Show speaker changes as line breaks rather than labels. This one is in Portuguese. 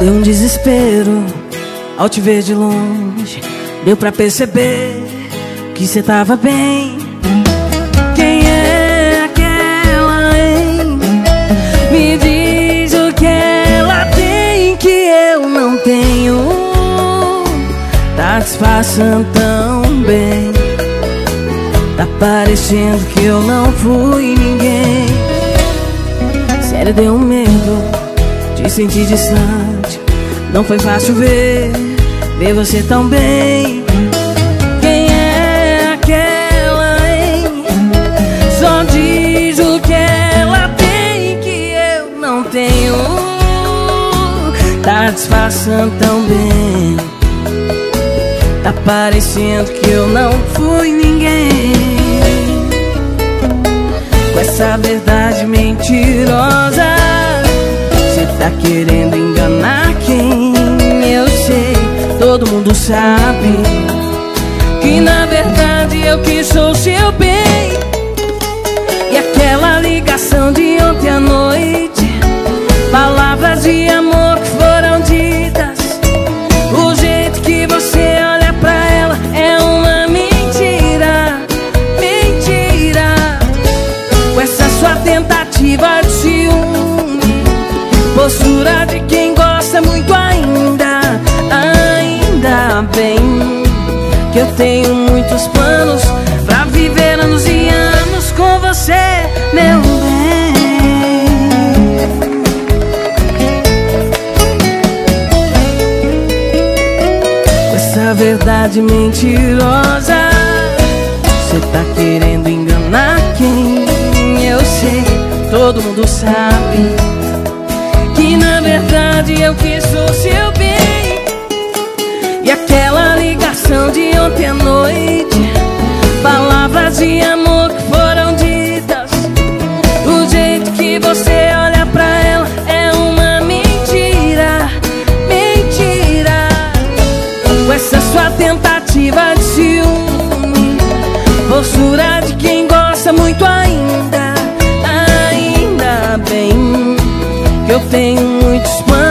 Foi um desespero ao te ver de longe. Deu pra perceber que cê tava bem. Quem é aquela, hein? Me diz o que ela tem que eu não tenho. Tá disfarçando tão bem. Tá parecendo que eu não fui ninguém. Sério, deu um medo de sentir distante. Não foi fácil ver você tão bem. Quem é aquela, hein? Só diz o que ela tem que eu não tenho. Tá disfarçando tão bem. Tá parecendo que eu não fui ninguém. Com essa verdade mentirosa, cê tá querendo enganar quem? Eu sei, todo mundo sabe que na verdade eu que sou seu bem. E aquela ligação de ontem à noite, palavras de amor que foram ditas, o jeito que você olha pra ela é uma mentira, mentira. Com essa sua tentativa de ciúme, postura de quem gosta muito ainda. Ainda bem que eu tenho muitos planos pra viver anos e anos com você, meu bem. Com essa verdade mentirosa, cê tá querendo enganar quem? Eu sei, todo mundo sabe que na verdade eu que sou seu bem. E aquela ligação de ontem à noite, palavras de amor que foram ditas, o jeito que você olha pra ela é uma mentira, mentira. Com essa sua tentativa de ciúme, postura de quem gosta muito ainda. Ainda bem que eu tenho muitos planos